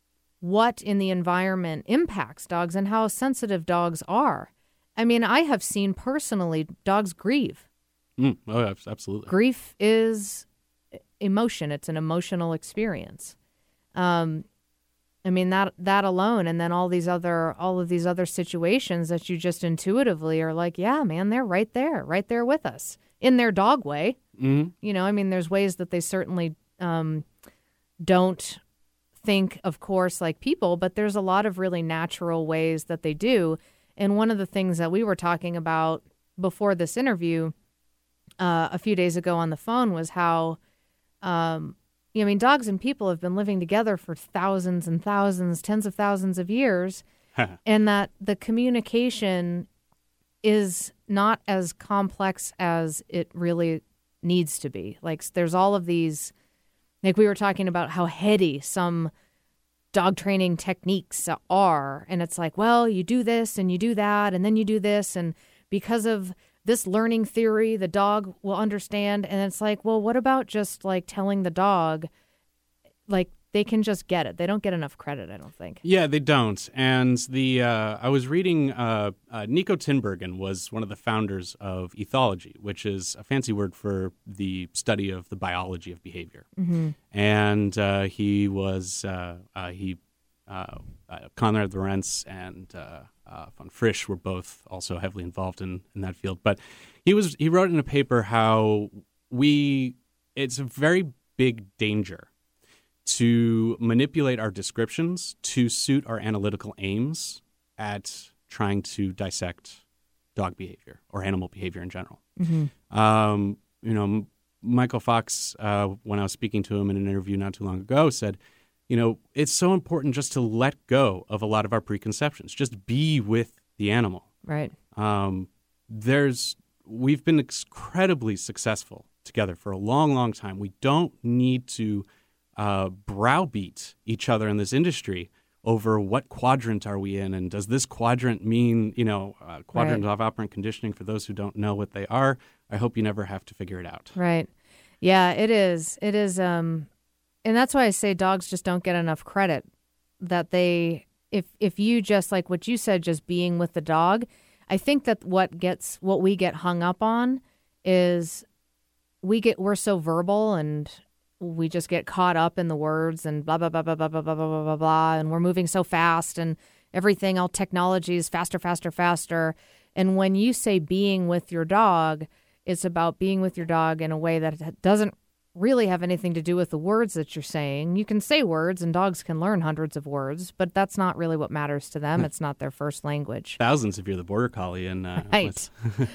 what in the environment impacts dogs and how sensitive dogs are. I mean, I have seen personally dogs grieve. Mm, oh, absolutely. Grief is emotion. It's an emotional experience. Um, I mean, that that alone, and then all these other, all of these other situations that you just intuitively are like, yeah, man, they're right there, right there with us in their dog way. Mm-hmm. You know, I mean, there's ways that they certainly um, don't think, of course, like people, but there's a lot of really natural ways that they do. And one of the things that we were talking about before this interview uh, a few days ago on the phone was how um, I mean, dogs and people have been living together for thousands and thousands, tens of thousands of years, and that the communication is not as complex as it really needs to be. Like, there's all of these, like we were talking about how heady some dog training techniques are. And it's like, well, you do this and you do that, and then you do this. And because of this learning theory, the dog will understand. And it's like, well, what about just like telling the dog, like, they can just get it. They don't get enough credit, I don't think. Yeah, they don't. And the uh, I was reading, uh, uh, Nico Tinbergen was one of the founders of ethology, which is a fancy word for the study of the biology of behavior. Mm-hmm. And uh, he was, uh, uh, he, uh, uh, Konrad Lorenz and uh, uh, von Frisch were both also heavily involved in, in that field. But he was he wrote in a paper how we, it's a very big danger to manipulate our descriptions to suit our analytical aims at trying to dissect dog behavior or animal behavior in general. Mm-hmm. Um, you know, M- Michael Fox, uh, when I was speaking to him in an interview not too long ago, said, you know, it's so important just to let go of a lot of our preconceptions, just be with the animal. Right. Um, there's, we've been incredibly successful together for a long, long time. We don't need to Uh, browbeat each other in this industry over what quadrant are we in, and does this quadrant mean, you know, uh, quadrant Right. of operant conditioning. For those who don't know what they are, I hope you never have to figure it out. Right. Yeah, it is. It is. Um, and that's why I say dogs just don't get enough credit. That they, if if you just like what you said, just being with the dog, I think that what gets what we get hung up on is we get we're so verbal and we just get caught up in the words and blah, blah, blah, blah, blah, blah, blah, blah, blah, blah. And we're moving so fast and everything, all technology is faster, faster, faster. And when you say being with your dog, it's about being with your dog in a way that doesn't really have anything to do with the words that you're saying. You can say words and dogs can learn hundreds of words, but that's not really what matters to them. It's not their first language. Thousands if you're the border collie. And uh, right.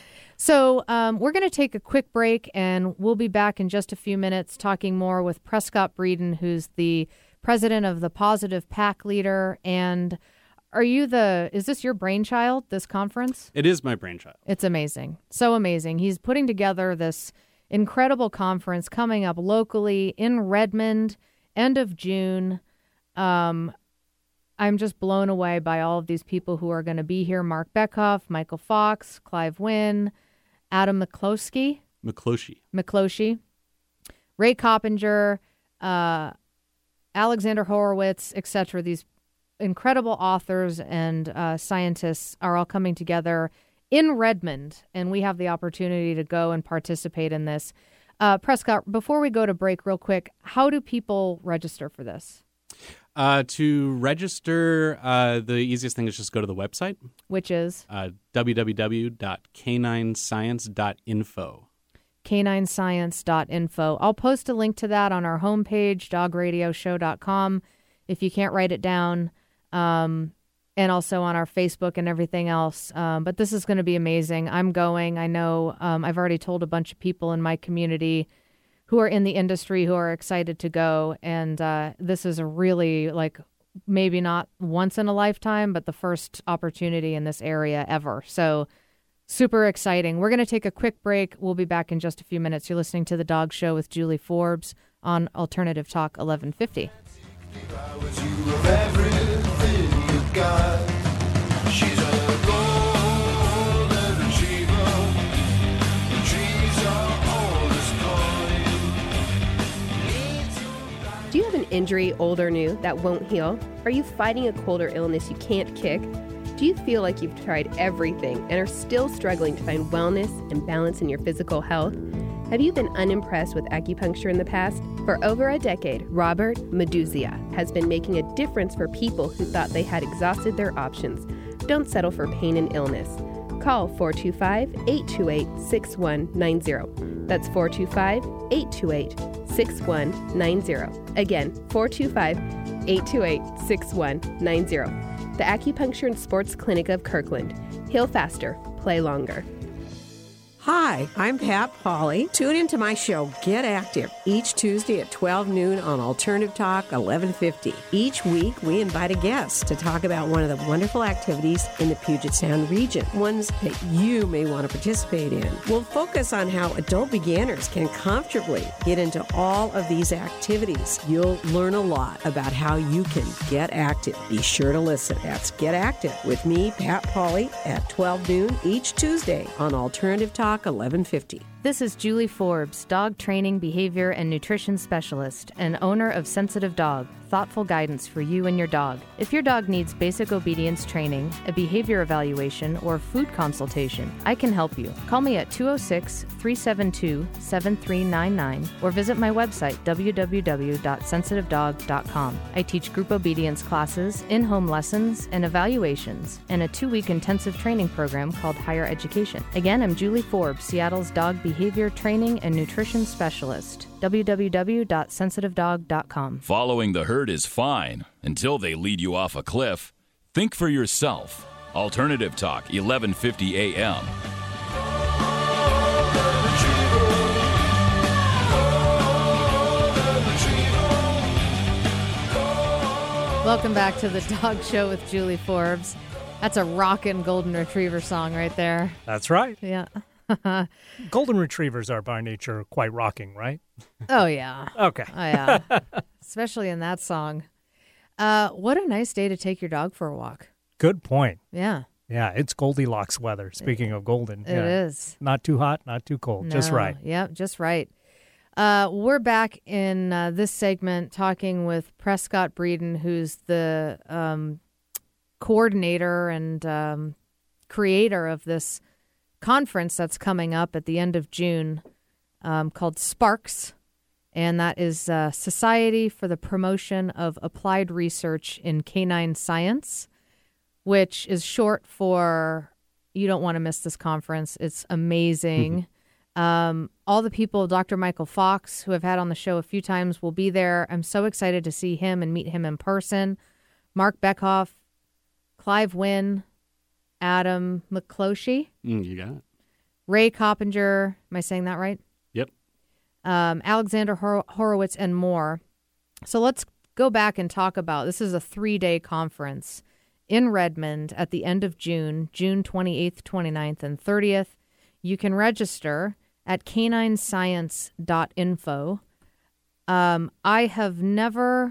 So um, we're going to take a quick break, and we'll be back in just a few minutes talking more with Prescott Breeden, who's the president of the Positive Pack Leader. And are you the, is this your brainchild, this conference? It is my brainchild. It's amazing. So amazing. He's putting together this incredible conference coming up locally in Redmond, end of June. Um, I'm just blown away by all of these people who are going to be here. Mark Beckhoff, Michael Fox, Clive Wynn, Adam McCloskey. McCloskey. McCloskey. Ray Coppinger, uh, Alexander Horowitz, et cetera. These incredible authors and uh, scientists are all coming together in Redmond, and we have the opportunity to go and participate in this. Uh, Prescott, before we go to break real quick, how do people register for this? Uh, to register, uh, the easiest thing is just go to the website. Which is? Uh, w w w dot canine science dot info. canine science dot info. I'll post a link to that on our homepage, dog radio show dot com, if you can't write it down, um, and also on our Facebook and everything else. Um, but this is going to be amazing. I'm going. I know um, I've already told a bunch of people in my community who are in the industry who are excited to go. And uh, this is a really, like, maybe not once in a lifetime, but the first opportunity in this area ever. So super exciting. We're going to take a quick break. We'll be back in just a few minutes. You're listening to The Dog Show with Julie Forbes on Alternative Talk eleven fifty. She's a golden retriever. Trees are oldest coin. Do you have an injury, old or new, that won't heal? Are you fighting a cold or illness you can't kick? Do you feel like you've tried everything and are still struggling to find wellness and balance in your physical health? Have you been unimpressed with acupuncture in the past? For over a decade, Robert Meduzia has been making a difference for people who thought they had exhausted their options. Don't settle for pain and illness. Call four two five, eight two eight, six one nine zero. That's four two five, eight two eight, six one nine zero. Again, four two five, eight two eight, six one nine zero. The Acupuncture and Sports Clinic of Kirkland. Heal faster, play longer. Hi, I'm Pat Pauley. Tune into my show, Get Active, each Tuesday at twelve noon on Alternative Talk eleven fifty. Each week, we invite a guest to talk about one of the wonderful activities in the Puget Sound region, ones that you may want to participate in. We'll focus on how adult beginners can comfortably get into all of these activities. You'll learn a lot about how you can get active. Be sure to listen. That's Get Active with me, Pat Pauley, at twelve noon each Tuesday on Alternative Talk eleven fifty. This is Julie Forbes, dog training, behavior, and nutrition specialist, and owner of Sensitive Dog, thoughtful guidance for you and your dog. If your dog needs basic obedience training, a behavior evaluation, or food consultation, I can help you. Call me at two oh six, three seven two, seven three nine nine or visit my website, w w w dot sensitive dog dot com. I teach group obedience classes, in-home lessons, and evaluations, and a two-week intensive training program called Higher Education. Again, I'm Julie Forbes, Seattle's dog behavior training and nutrition specialist. w w w dot sensitive dog dot com. Following the herd is fine until they lead you off a cliff. Think for yourself. Alternative Talk, eleven fifty A M. Welcome back to the Dog Show with Julie Forbes. That's a rockin' golden retriever song right there. That's right. Yeah. Golden retrievers are by nature quite rocking, right? Oh, yeah. Okay. Oh, yeah. Especially in that song. Uh, what a nice day to take your dog for a walk. Good point. Yeah. Yeah, it's Goldilocks weather. Speaking of golden. It yeah. is. Not too hot, not too cold. No. Just right. Yep, just right. Uh, we're back in uh, this segment talking with Prescott Breeden, who's the um, coordinator and um, creator of this conference that's coming up at the end of June um, called Sparks, and that is uh, Society for the Promotion of Applied Research in Canine Science, which is short for, you don't want to miss this conference. It's amazing. Um, all the people, Doctor Michael Fox, who I've had on the show a few times, will be there. I'm so excited to see him and meet him in person. Mark Beckhoff, Clive Wynn, Adam McCloskey, Mm, you got it. Ray Coppinger, am I saying that right? Yep. Um, Alexander Hor- Horowitz, and more. So let's go back and talk about, this is a three-day conference in Redmond at the end of June, June twenty-eighth, twenty-ninth, and thirtieth. You can register at canine science dot info. Um, I have never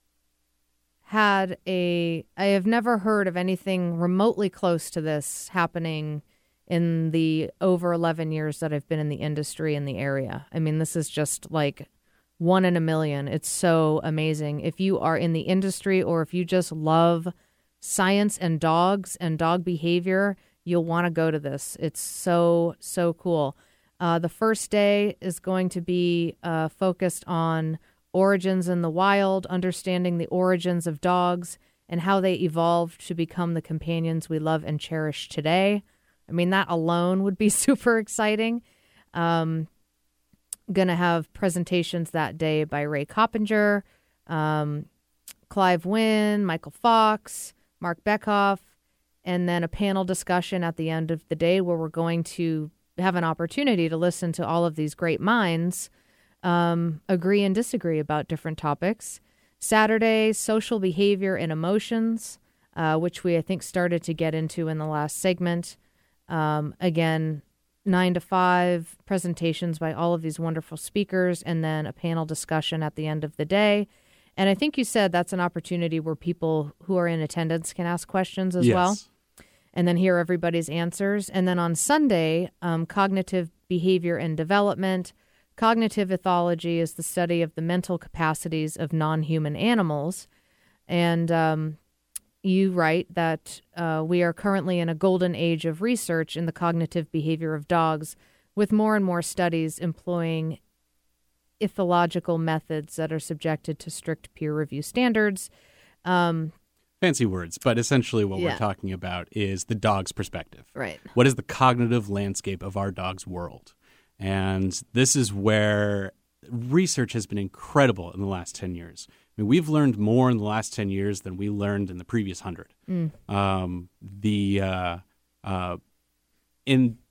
had a, I have never heard of anything remotely close to this happening in the over eleven years that I've been in the industry in the area. I mean, this is just like one in a million. It's so amazing. If you are in the industry or if you just love science and dogs and dog behavior, you'll want to go to this. It's so, so cool. Uh, the first day is going to be uh, focused on origins in the wild, understanding the origins of dogs and how they evolved to become the companions we love and cherish today. I mean, that alone would be super exciting. Um, going to have presentations that day by Ray Coppinger, um, Clive Wynn, Michael Fox, Mark Beckhoff, and then a panel discussion at the end of the day where we're going to have an opportunity to listen to all of these great minds um, agree and disagree about different topics. Saturday, social behavior and emotions, uh, which we, I think, started to get into in the last segment. Um, again, nine to five, presentations by all of these wonderful speakers, and then a panel discussion at the end of the day. And I think you said that's an opportunity where people who are in attendance can ask questions as yes. well, and then hear everybody's answers. And then on Sunday, um, cognitive behavior and development. Cognitive ethology is the study of the mental capacities of non-human animals. And um, you write that uh, we are currently in a golden age of research in the cognitive behavior of dogs, with more and more studies employing ethological methods that are subjected to strict peer review standards. Um, Fancy words, but essentially what Yeah. we're talking about is the dog's perspective. Right. What is the cognitive landscape of our dog's world? And this is where research has been incredible in the last ten years. I mean, we've learned more in the last ten years than we learned in the previous one hundred. Mm. Um, the uh, uh, in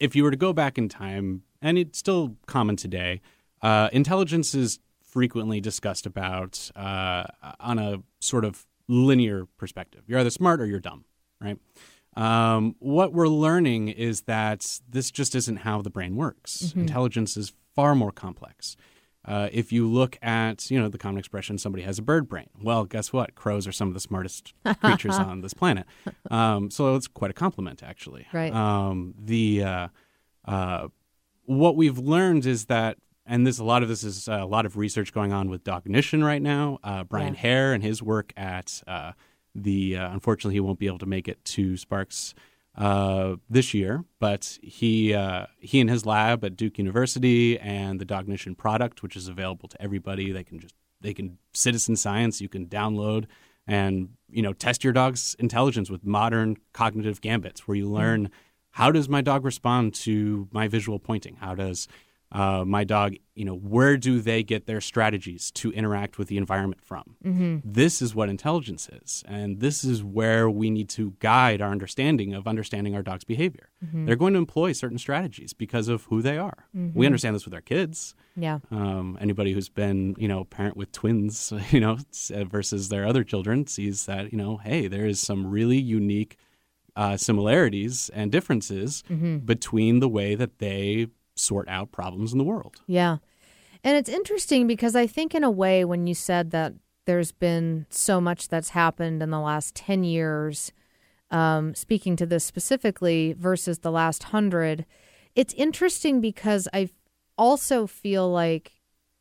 if you were to go back in time, and it's still common today, uh, intelligence is frequently discussed about uh, on a sort of linear perspective. You're either smart or you're dumb, right? Um, what we're learning is that this just isn't how the brain works. Mm-hmm. Intelligence is far more complex. Uh, if you look at, you know, the common expression, somebody has a bird brain. Well, guess what? Crows are some of the smartest creatures on this planet. Um, so it's quite a compliment, actually. Right. Um, the uh, uh, what we've learned is that, and this a lot of this is uh, a lot of research going on with Dognition right now. Uh, Brian Yeah. Hare and his work at uh, the, uh, unfortunately, he won't be able to make it to Sparks uh, this year, but he uh, he and his lab at Duke University and the Dognition product, which is available to everybody, they can just they can citizen science. You can download and you know test your dog's intelligence with modern cognitive gambits, where you learn how does my dog respond to my visual pointing? How does uh, my dog, you know, where do they get their strategies to interact with the environment from? Mm-hmm. This is what intelligence is. And this is where we need to guide our understanding of understanding our dog's behavior. Mhm. They're going to employ certain strategies because of who they are. Mhm. We understand this with our kids. Yeah. Um, anybody who's been, you know, a parent with twins, you know, s- versus their other children sees that, you know, hey, there is some really unique uh, similarities and differences Mhm. between the way that they sort out problems in the world. Yeah. And it's interesting because I think in a way when you said that there's been so much that's happened in the last ten years, um, speaking to this specifically versus the last hundred, it's interesting because I also feel like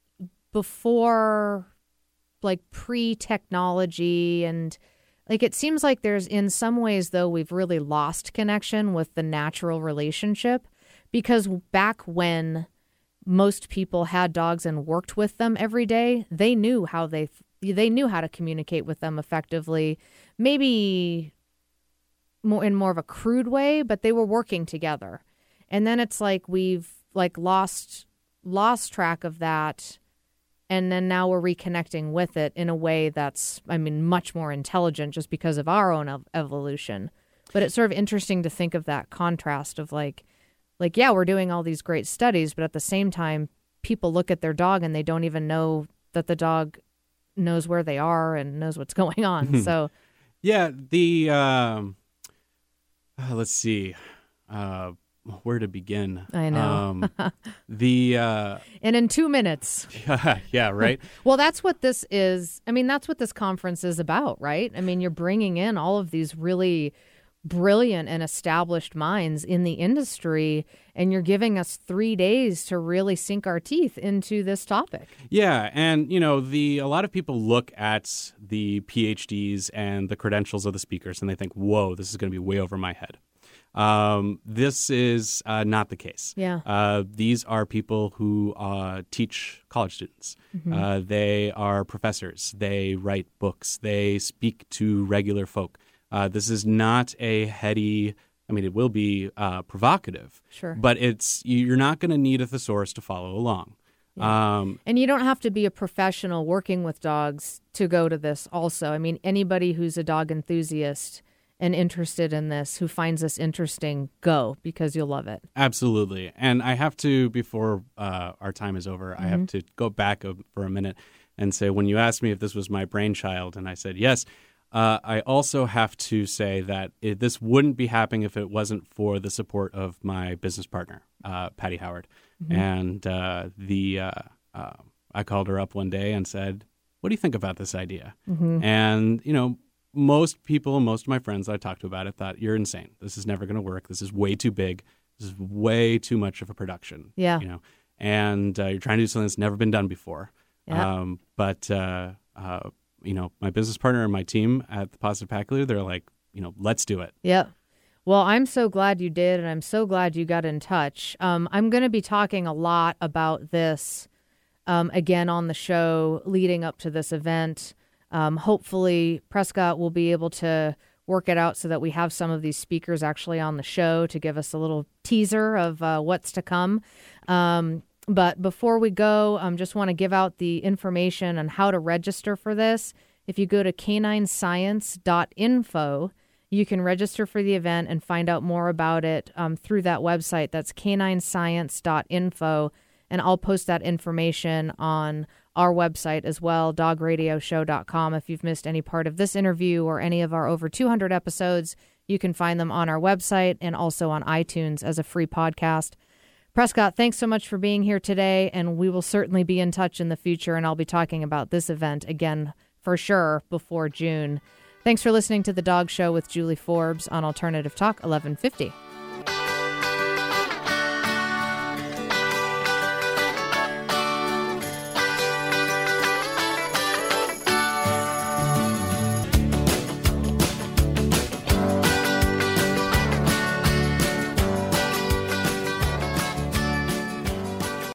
before, like pre-technology and like it seems like there's in some ways, though, we've really lost connection with the natural relationship. Because back when most people had dogs and worked with them every day, they knew how they they knew how to communicate with them effectively. Maybe more in more of a crude way, but they were working together. And then it's like we've like lost lost track of that, and then now we're reconnecting with it in a way that's, I mean, much more intelligent just because of our own ev- evolution. But it's sort of interesting to think of that contrast of like. Like, yeah, we're doing all these great studies, but at the same time, people look at their dog and they don't even know that the dog knows where they are and knows what's going on. So, yeah, the um, uh, let's see, uh, where to begin? I know. Um, the uh, and in two minutes. yeah, right. Well, that's what this is. I mean, that's what this conference is about, right? I mean, you're bringing in all of these really brilliant and established minds in the industry, and you're giving us three days to really sink our teeth into this topic. Yeah, and you know, the a lot of people look at the P H Ds and the credentials of the speakers, and they think, "Whoa, this is going to be way over my head." Um, this is uh, not the case. Yeah. Uh, these are people who uh, teach college students. Mhm. Uh, they are professors. They write books. They speak to regular folk. Uh, this is not a heady, I mean, it will be uh, provocative, Sure. but it's you're not going to need a thesaurus to follow along. Yeah. Um, And you don't have to be a professional working with dogs to go to this also. I mean, anybody who's a dog enthusiast and interested in this, who finds this interesting, go, because you'll love it. Absolutely. And I have to, before uh, our time is over, I have Mhm. to go back a, for a minute and say, when you asked me if this was my brainchild, and I said yes, uh, I also have to say that it, this wouldn't be happening if it wasn't for the support of my business partner, uh, Patty Howard. Mhm. And uh, the uh, uh, I called her up one day and said, what do you think about this idea? Mhm. And, you know, most people, most of my friends I talked to about it thought, you're insane. This is never going to work. This is way too big. This is way too much of a production. Yeah. You know, and uh, you're trying to do something that's never been done before. Yeah. Um, but, uh, uh, you know, my business partner and my team at the Positive Pack Leader, they're like, you know, let's do it. Yep. Well, I'm so glad you did, and I'm so glad you got in touch. Um, I'm going to be talking a lot about this um, again on the show leading up to this event. Um, hopefully, Prescott will be able to work it out so that we have some of these speakers actually on the show to give us a little teaser of uh, what's to come. Um, but before we go, I um, just want to give out the information on how to register for this. If you go to canine science dot info, You can register for the event and find out more about it um, through that website. That's canine science dot info. And I'll post that information on our website as well, dog radio show dot com. If you've missed any part of this interview or any of our over two hundred episodes, you can find them on our website and also on iTunes as a free podcast. Prescott, thanks so much for being here today, and we will certainly be in touch in the future, and I'll be talking about this event again for sure before June. Thanks for listening to The Dog Show with Julie Forbes on Alternative Talk eleven fifty.